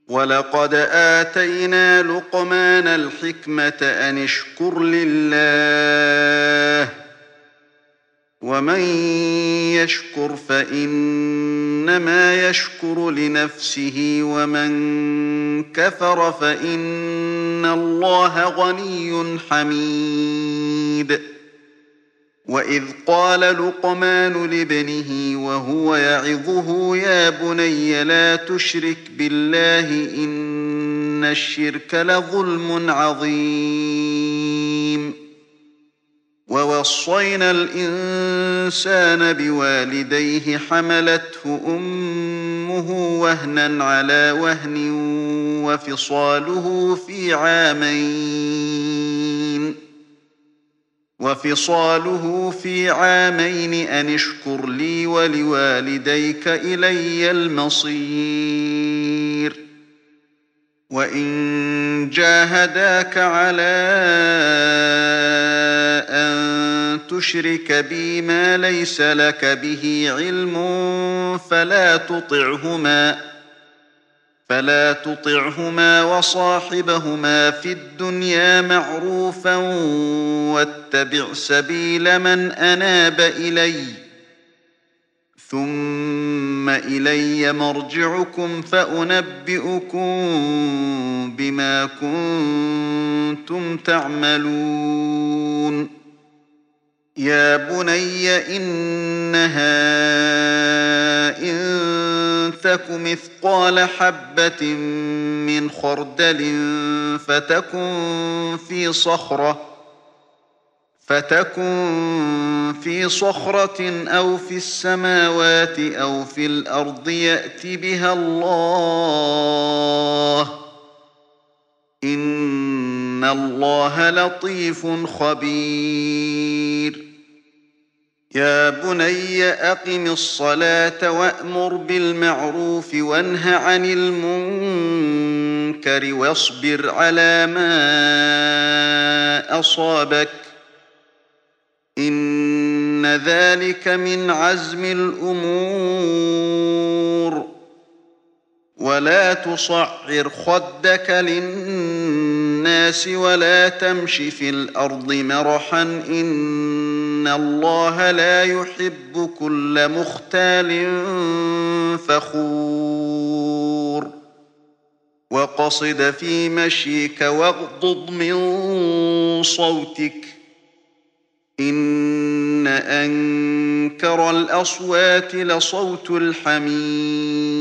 وَلَقَدْ آتَيْنَا لُقْمَانَ الْحِكْمَةَ أَنِ اشْكُرْ لِلَّهِ ۚ وَمَن يَشْكُرْ فَإِنَّمَا يَشْكُرُ لِنَفْسِهِ ۖ وَمَن كَفَرَ فَإِنَّ اللَّهَ غَنِيٌّ حَمِيدٌ. وَإِذْ قَالَ لُقْمَانُ لِابْنِهِ وَهُوَ يَعِظُهُ يَا بُنَيَّ لَا تُشْرِكْ بِاللَّهِ ۖ إِنَّ الشِّرْكَ لَظُلْمٌ عَظِيمٌ. وَوَصَّيْنَا الْإِنسَانَ بِوَالِدَيْهِ حَمَلَتْهُ أُمُّهُ وَهْنًا عَلَىٰ وَهْنٍ وَفِصَالُهُ فِي عَامَيْنِ أَنِ اشْكُرْ لِي وَلِوَالِدَيْكَ إِلَيَّ الْمَصِيرُ. وَإِن جَاهَدَاكَ عَلَىٰ أَن تُشْرِكَ بِي مَا لَيْسَ لَكَ بِهِ عِلْمٌ فَلَا تُطِعْهُمَا وَصَاحِبْهُمَا فِي الدُّنْيَا مَعْرُوفًا وَاتَّبِعْ سَبِيلَ مَنْ أَنَابَ إِلَيَّ ۚ ثُمَّ إِلَيَّ مَرْجِعُكُمْ فَأُنَبِّئُكُم بِمَا كُنتُمْ تَعْمَلُونَ. يَا بُنَيَّ إِنَّهَا إِن تَكُ مِثْقَالَ حَبَّةٍ مِّنْ خَرْدَلٍ فَتَكُن فِي صَخْرَةٍ أَوْ فِي السَّمَاوَاتِ أَوْ فِي الْأَرْضِ يَأْتِ بِهَا اللَّهُ ۚ إِنَّ اللَّهَ لَطِيفٌ خَبِيرٌ. يَا بُنَيَّ أَقِمِ الصَّلَاةَ وَأْمُرْ بِالْمَعْرُوفِ وَانْهَ عَنِ الْمُنكَرِ وَاصْبِرْ عَلَىٰ مَا أَصَابَكَ ۖ إِنَّ ذَٰلِكَ مِنْ عَزْمِ الْأُمُورِ. وَلَا تُصَعِّرْ خَدَّكَ لِلنَّاسِ وَلَا تَمْشِ فِي الْأَرْضِ مَرَحًا ۖ إِنَّ اللَّهَ لَا يُحِبُّ كُلَّ مُخْتَالٍ فَخُورٍ. وَاقْصِدْ فِي مَشْيِكَ وَاغْضُضْ مِن صَوْتِكَ ۚ إِنَّ أَنكَرَ الْأَصْوَاتِ لَصَوْتُ الْحَمِيرِ.